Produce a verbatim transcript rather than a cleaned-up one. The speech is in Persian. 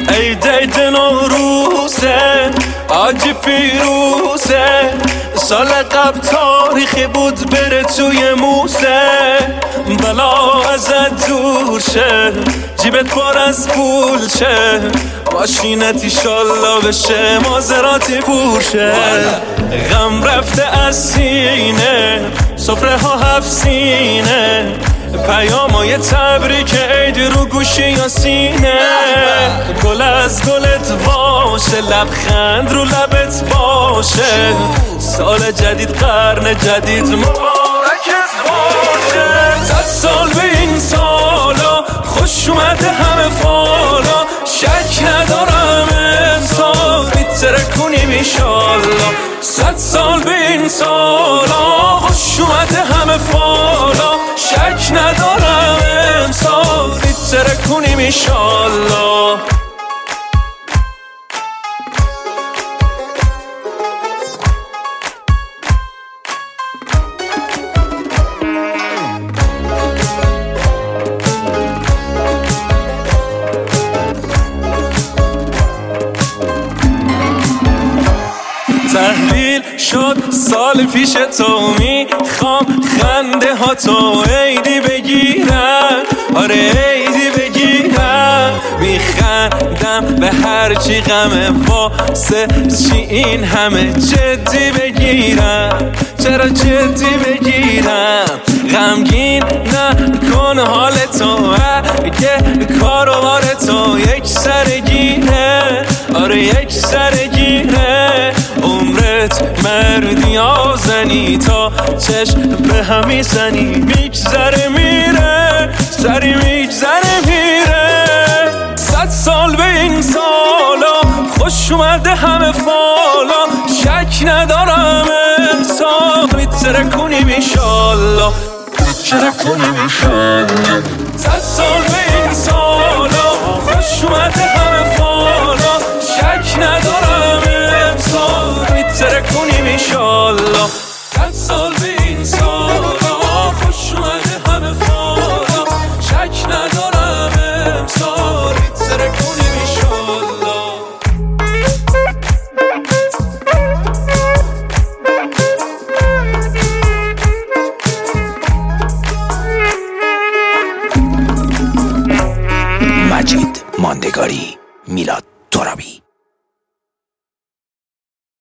عید عید نوروزه آج فیروزه سال قبل تاریخی بود بره توی موزه بلا ازت دور شه جیبت پر از پول شه ماشینت ایشالله بشه مازراتی پوشه غم رفته از سینه سفره ها هفت سینه پیامای تبریک عید رو گوشی یا سینه گل از گلت باشه لبخند رو لبت باشه سال جدید قرن جدید مبارکت باشه صد سال به این سالا خوش اومده همه فالا شک ندارم امسال میتره کنیم ایشالله صد سال به این سالا خوش اومده همه فالا شک ندارم امسال میتره کنیم ایشالله تحویل شد سال پیش تو میخوام خنده ها تو عیدی بگیرم آره عیدی بگیرم میخندم به هرچی غمه واسه چی این همه جدی بگیرم چرا جدی بگیرم غمگین نکن حال تو اگه کاروبار تو یک سرگیره آره یک سرگیره عمرت مردی آزنی تا چشم به همی زنی میگذره میره سری میگذره میره صد سال به این سالا خوش اومده همه فالا شک ندارم امسال میتره کنیم ایشالله میتره کنیم ایشالله صد سال به این سالا خوش اومده همه